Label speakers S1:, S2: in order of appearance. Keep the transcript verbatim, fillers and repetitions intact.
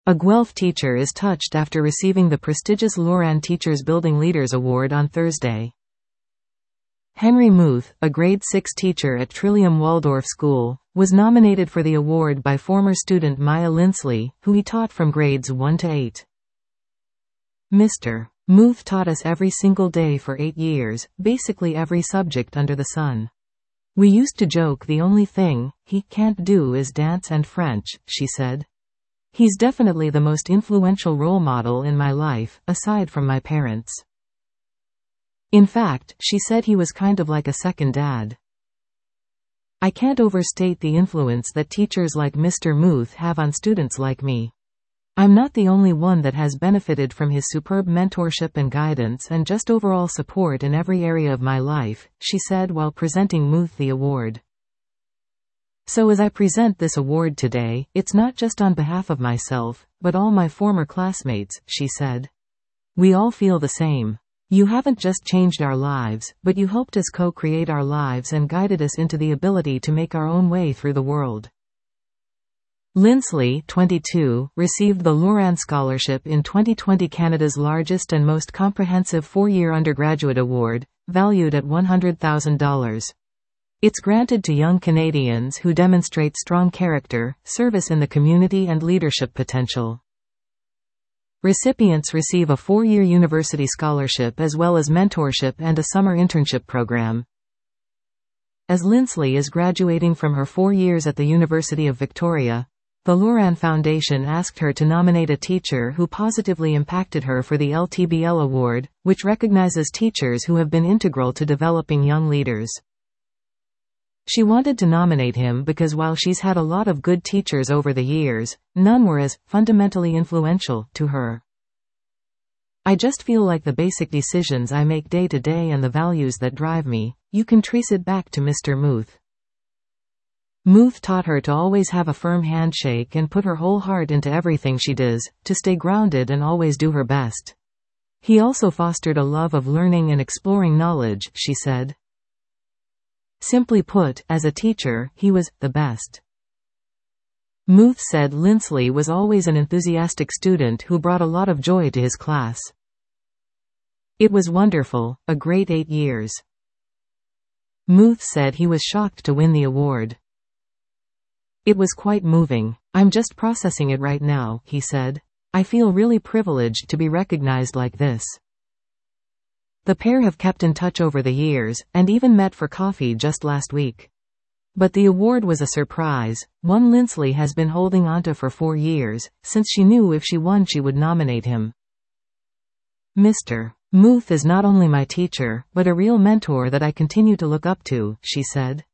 S1: A Guelph teacher is touched after receiving the prestigious Loran Teachers Building Leaders Award on Thursday. Henry Muth, a grade six teacher at Trillium Waldorf School, was nominated for the award by former student Maya Linsley, who he taught from grades one to eight. Mister Muth taught us every single day for eight years, basically every subject under the sun. We used to joke the only thing he can't do is dance and French, she said. He's definitely the most influential role model in my life, aside from my parents. In fact, she said he was kind of like a second dad. I can't overstate the influence that teachers like Mister Muth have on students like me. I'm not the only one that has benefited from his superb mentorship and guidance and just overall support in every area of my life, she said while presenting Muth the award. So as I present this award today, it's not just on behalf of myself, but all my former classmates, she said. We all feel the same. You haven't just changed our lives, but you helped us co-create our lives and guided us into the ability to make our own way through the world. Linsley, twenty-two, received the Loran Scholarship in twenty twenty, Canada's largest and most comprehensive four-year undergraduate award, valued at one hundred thousand dollars. It's granted to young Canadians who demonstrate strong character, service in the community and leadership potential. Recipients receive a four-year university scholarship as well as mentorship and a summer internship program. As Linsley is graduating from her four years at the University of Victoria, the Loran Foundation asked her to nominate a teacher who positively impacted her for the L T B L Award, which recognizes teachers who have been integral to developing young leaders. She wanted to nominate him because while she's had a lot of good teachers over the years, none were as fundamentally influential to her. I just feel like the basic decisions I make day to day and the values that drive me, you can trace it back to Mister Muth. Muth taught her to always have a firm handshake and put her whole heart into everything she does, to stay grounded and always do her best. He also fostered a love of learning and exploring knowledge, she said. Simply put, as a teacher, he was the best. Muth said Linsley was always an enthusiastic student who brought a lot of joy to his class. It was wonderful, a great eight years. Muth said he was shocked to win the award. It was quite moving. I'm just processing it right now, he said. I feel really privileged to be recognized like this. The pair have kept in touch over the years, and even met for coffee just last week. But the award was a surprise, one Linsley has been holding onto for four years, since she knew if she won she would nominate him. Mister Muth is not only my teacher, but a real mentor that I continue to look up to, she said.